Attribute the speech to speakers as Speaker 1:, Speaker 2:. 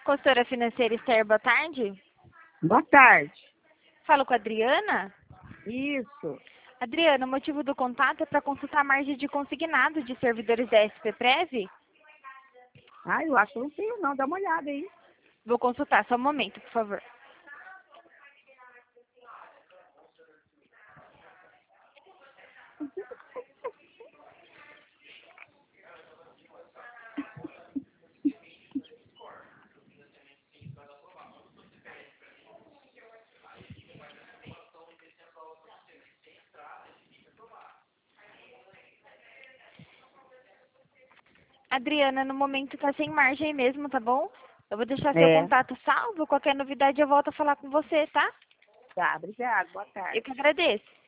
Speaker 1: Consultora financeira Esther, boa tarde.
Speaker 2: Boa tarde.
Speaker 1: Falo com a Adriana.
Speaker 2: Isso.
Speaker 1: Adriana, o motivo do contato é para consultar a margem de consignado de servidores da SPPrev.
Speaker 2: Eu acho que eu não tenho não, dá uma olhada aí.
Speaker 1: Vou consultar, só um momento, por favor. Adriana, no momento tá sem margem mesmo, tá bom? Eu vou deixar seu contato salvo, qualquer novidade eu volto a falar com você, tá?
Speaker 2: Tá, obrigada, boa tarde.
Speaker 1: Eu que agradeço.